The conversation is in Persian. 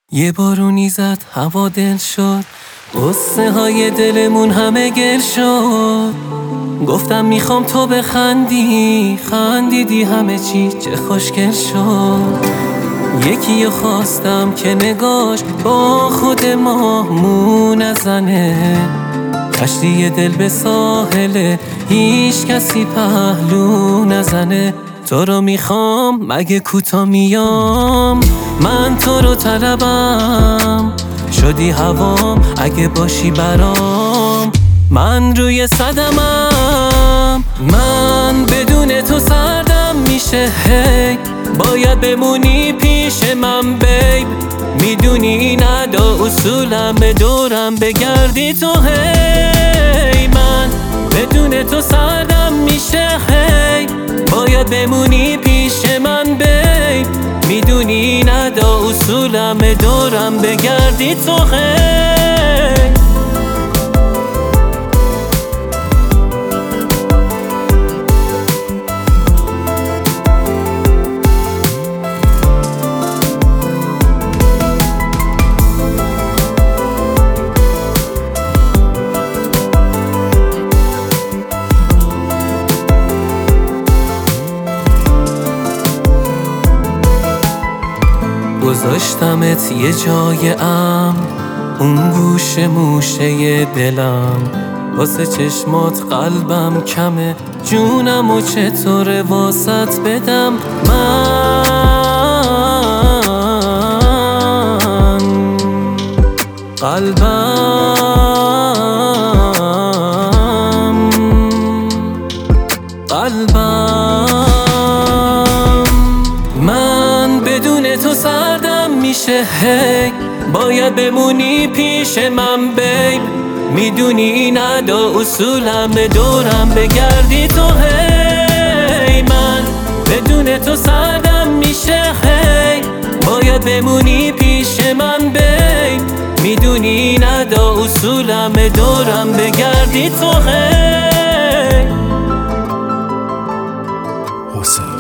یه بارونی زد هوا دل شد، قصه های دلمون همه گل شد. گفتم میخوام تو بخندی، خندیدی همه چی چه خوشگل شد. یکیو خواستم که نگاش با خود ما مو نزنه، کشتی دل به ساحله هیچ کسی پهلو نزنه. تو رو میخوام مگه کوتا میام، من تو رو طلبم، شدی هوام اگه باشی برام. من روی صدمم، من بدون تو سردم میشه هی. باید بمونی پیش من بیب، میدونی این ادا اصولم، دورم بگردی تو هی. من بدون تو سردم میشه هی، باید بمونی پیش من بیب، میدونی این ادا اصولم، دورم بگردی تو هی. گذاشتمت یه جای امن، اون گوشه موشه دلم، واسه چشمات قلبم کمه، جونم و چطوره واسط بدم من. قلبم من بدون تو سردم میشه هی، باید بمونی پیش من بیب، میدونی این ادا اصولم، دورم بگردی تو هی. من بدون تو سردم میشه هی، باید بمونی پیش من بیب، میدونی این ادا اصولم، دورم بگردی تو هی. حسین